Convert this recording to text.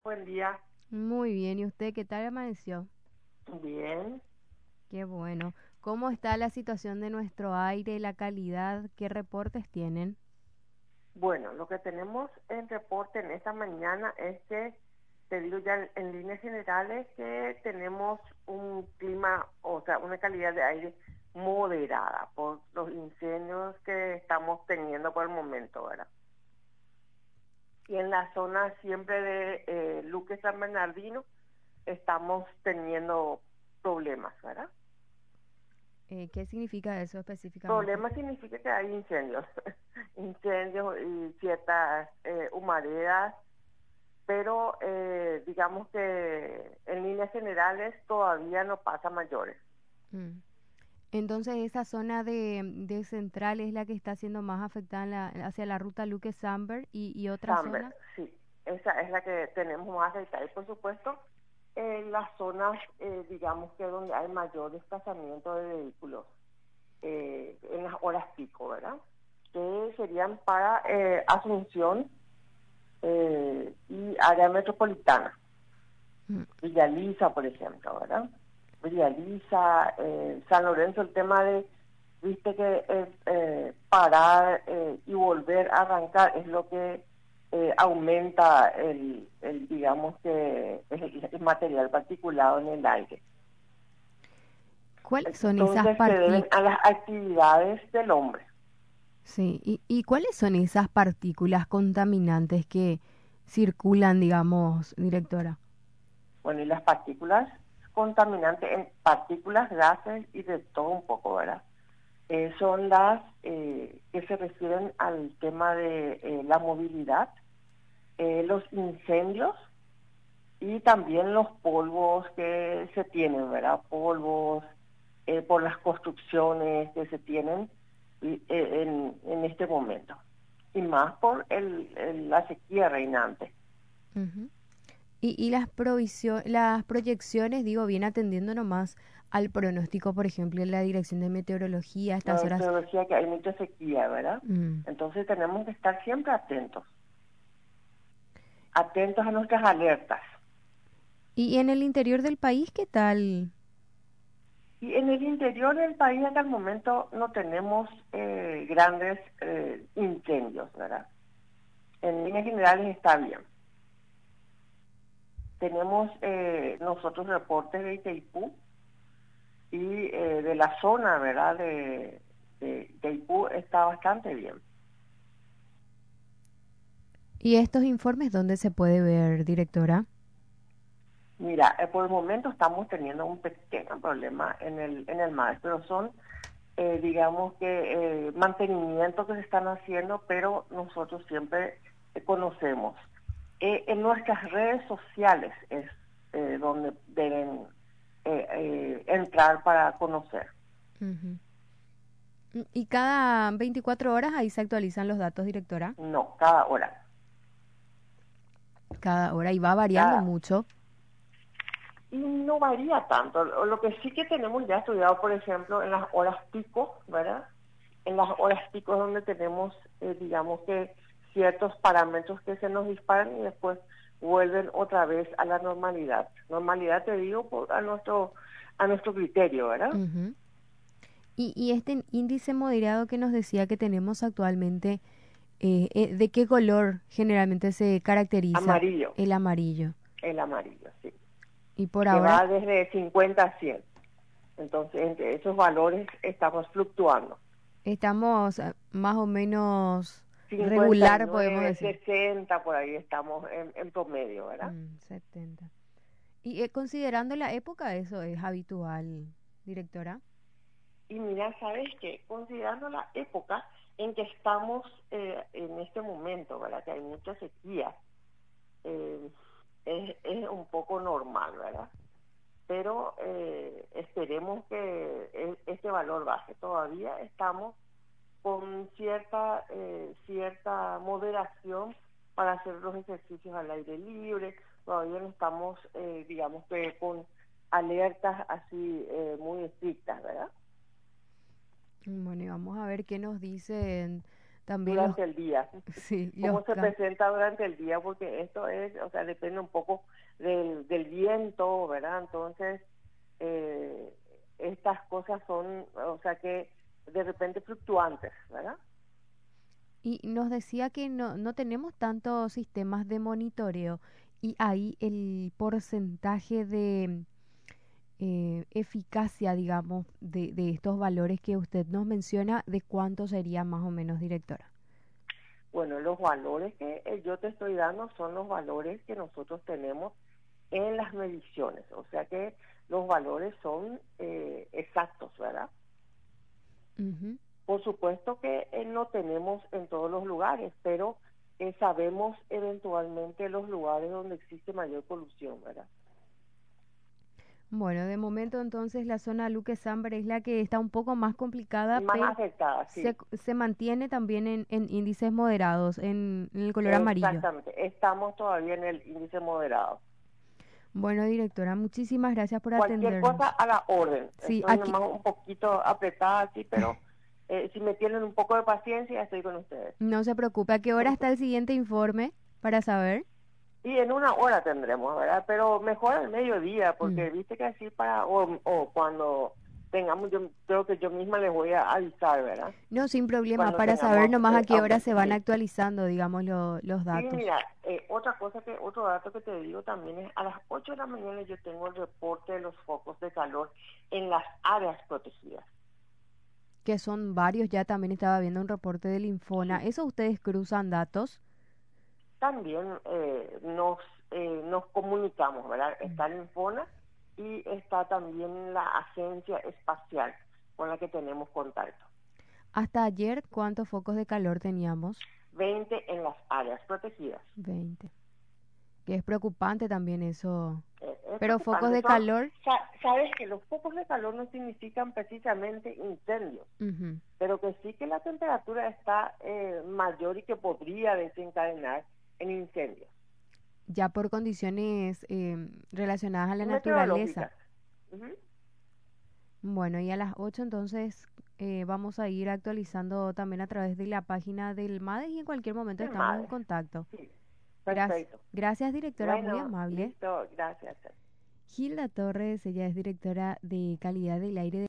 Buen día. Muy bien, ¿y usted qué tal amaneció? Bien. Qué bueno. ¿Cómo está la situación de nuestro aire, la calidad? ¿Qué reportes tienen? Bueno, lo que tenemos en reporte en esta mañana es que, te digo ya en líneas generales, que tenemos un clima, o sea, una calidad de aire moderada por los incendios que estamos teniendo por el momento, ¿verdad? Y en la zona siempre de Luque San Bernardino estamos teniendo problemas, ¿verdad? ¿Qué significa eso específicamente? Problema significa que hay incendios, incendios y ciertas humaredas, pero digamos que en líneas generales todavía no pasa mayores. Mm. Entonces, esa zona de central es la que está siendo más afectada hacia la ruta Luque-Samber y otras Samber, zonas. sí, esa es la que tenemos más detalle, por supuesto, en las zonas, digamos que donde hay mayor desplazamiento de vehículos, en las horas pico, ¿verdad? Que serían para Asunción y área metropolitana. Mm. Villa Lisa, por ejemplo, ¿verdad? Villa Lisa, San Lorenzo, el tema de, viste que parar y volver a arrancar es lo que aumenta digamos que el material particulado en el aire. ¿Cuáles son esas Entonces se deben a las actividades del hombre. Sí, y cuáles son esas partículas contaminantes que circulan, digamos, directora? Bueno, y las partículas contaminantes, en partículas, gases y de todo un poco, ¿verdad? Son las que se refieren al tema de la movilidad, los incendios y también los polvos que se tienen, ¿verdad? Polvos por las construcciones que se tienen en este momento. Y más por la sequía reinante. Ujú. Y las proyecciones, digo, bien atendiendo nomás al pronóstico, por ejemplo, en la Dirección de Meteorología, a estas No, horas. te decía que hay mucha sequía, ¿verdad? Mm. Entonces tenemos que estar siempre atentos, atentos a nuestras alertas. Y en el interior del país, ¿qué tal? Y en el interior del país hasta el momento no tenemos grandes incendios, ¿verdad? En líneas generales está bien. Tenemos nosotros reportes de Itaipú y de la zona, ¿verdad? De Itaipú está bastante bien. ¿Y estos informes dónde se puede ver, directora? Mira, por el momento estamos teniendo un pequeño problema en el mar, pero son, digamos que, mantenimientos que se están haciendo, pero nosotros siempre conocemos. En nuestras redes sociales es donde deben entrar para conocer. Ujú. ¿Y cada 24 horas ahí se actualizan los datos, directora? No, cada hora. Cada hora y va variando Cada, mucho. y no varía tanto. Lo que sí que tenemos ya estudiado, por ejemplo, en las horas pico, ¿verdad? En las horas pico es donde tenemos, digamos que, ciertos parámetros que se nos disparan y después vuelven otra vez a la normalidad. Normalidad, te digo, a nuestro criterio, ¿verdad? Ujú. Y este índice moderado que nos decía que tenemos actualmente, ¿de qué color generalmente se caracteriza Amarillo, el amarillo? el amarillo, sí. Y por Que ahora va desde 50 a 100. Entonces, entre esos valores estamos fluctuando. estamos más o menos cincuenta y regular, podemos nueve decir. 60 por ahí estamos en promedio, ¿verdad? 70. Y considerando la época, eso es habitual, directora. Y mira, ¿sabes qué? Considerando la época en que estamos en este momento, ¿verdad? Que hay mucha sequía, eh, es un poco normal, ¿verdad? Pero esperemos que este valor baje. Todavía estamos con cierta moderación para hacer los ejercicios al aire libre. Todavía no estamos, digamos que con alertas así muy estrictas, ¿verdad? Bueno, y vamos a ver qué nos dicen también durante el día, sí, cómo se presenta durante el día, porque esto es, o sea, depende un poco del viento, ¿verdad? Entonces, estas cosas son, o sea, que de repente fluctuantes, ¿verdad? y nos decía que no tenemos tantos sistemas de monitoreo y ahí el porcentaje de eficacia, digamos, de estos valores que usted nos menciona, ¿de cuánto sería más o menos, directora? Bueno, los valores que yo te estoy dando son los valores que nosotros tenemos en las mediciones, o sea que los valores son exactos, ¿verdad? Ujú. Por supuesto que no tenemos en todos los lugares, pero sabemos eventualmente los lugares donde existe mayor polución, ¿verdad? Bueno, de momento entonces la zona Luque Sambre es la que está un poco más complicada, Más pero afectada, sí. se mantiene también en índices moderados, en el color amarillo. Exactamente, estamos todavía en el índice moderado. Bueno, directora, muchísimas gracias por Cualquier cosa atendernos. a la orden. Sí, Estoy aquí nomás un poquito apretada así, pero si me tienen un poco de paciencia, estoy con ustedes. no se preocupe. ¿A qué hora está el siguiente informe para saber? Y en una hora tendremos, ¿verdad? Pero mejor al mediodía, Mm. porque viste que así o cuando tengamos, yo creo que yo misma les voy a avisar, ¿verdad? No, sin problema, Cuando para saber tengamos nomás a qué hora se aumento, van sí. actualizando, digamos, los Y datos. mira, otro dato que te digo también es, a las 8 de la mañana yo tengo el reporte de los focos de calor en las áreas protegidas. Que son varios, ya también estaba viendo un reporte del Infona. Sí. ¿Eso ustedes cruzan datos? También nos comunicamos, ¿verdad? Mm. Está el Infona y está también la Agencia Espacial con la que tenemos contacto. Hasta ayer, ¿cuántos focos de calor teníamos? 20 en las áreas protegidas. 20. Que es preocupante también eso. Es Pero focos preocupante. de calor, Sabes que los focos de calor no significan precisamente incendios, ujú, pero que sí que la temperatura está mayor y que podría desencadenar en incendios. ya por condiciones relacionadas a la naturaleza. Meteorológicas. Ujú. Bueno, y a las 8 entonces vamos a ir actualizando también a través de la página del MADES y en cualquier momento Del estamos en MADES. contacto. Sí, Gracias, perfecto. gracias directora, muy Bueno, amable. listo, gracias. Gilda Torres, ella es directora de calidad del aire